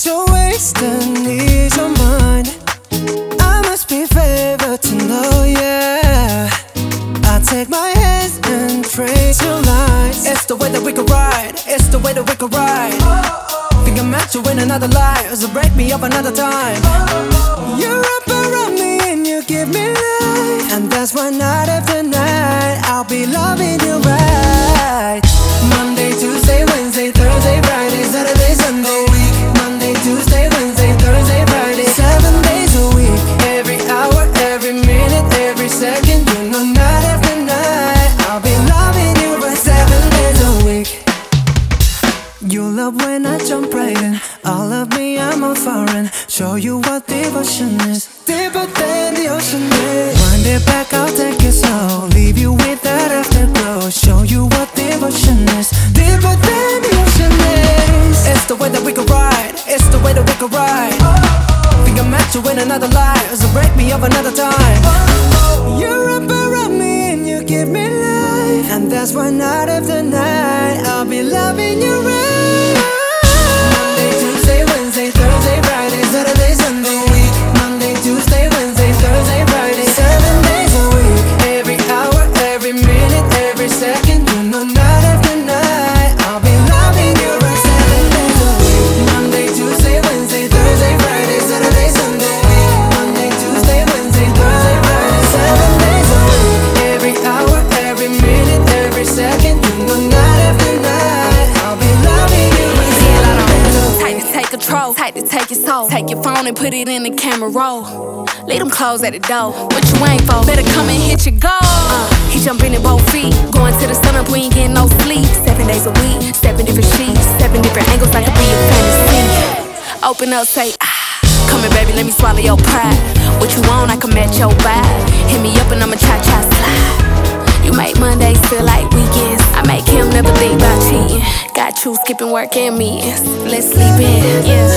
Don't waste an ease of mind. I must be favored to know, yeah. I take my hands and trace your lines. It's the way that we could ride. It's the way that we could ride. Think I'm meant to win another life, so break me up another time. You wrap around me and you give me life, and that's why night after night I'll be loving you right. Monday, Tuesday, Wednesday, Thursday, Friday, Saturday, Sunday. Monday, Tuesday, Wednesday, Thursday, Friday, 7 days a week. Every hour, every minute, every second. You know night after night I'll be loving you right 7 days a week. You love when I jump right in. All of me, I'm on foreign. Show you what devotion is, deeper than the ocean is. Wind it back, I'll take it slow. Leave you with that afterglow. Show you what devotion is, deeper than the ocean is. It's the way that we could ride. It's the way that we could ride. Think I'm meant to win another life, so break me up another time. You wrap around me and you give me life, and that's why night after night I'll be loving you right. Monday, Tuesday, Wednesday, Thursday, Friday, Saturday, Sunday. Monday, Tuesday, Wednesday, Thursday, Friday, 7 days a week. Every hour, every minute, every second. You know night after night I'll be loving you right 7 days a week. Monday, Tuesday, Wednesday, Thursday, Friday, Saturday, Sunday. Monday, Tuesday, Wednesday, Thursday, Friday, 7 days a week. Every hour, every minute, every second. You know night after night I'll be loving you right 7 days a week. Tight to take control, tight to take your soul. Take your phone and put it in the camera roll. Leave them clothes at the door. What you ain't for? Better come and hit your goal. He jumping in both feet. Going to the sun up, we ain't getting no sleep. 7 days a week, 7 different sheets, 7 different angles, I could be a fantasy. Open up, say come here, baby, let me swallow your pride. What you want, I can match your vibe. Hit me up and I'ma try slide. You make Mondays feel like weekends. I make him never think about cheating. Got you skipping work and meetings. Let's sleep in, yeah.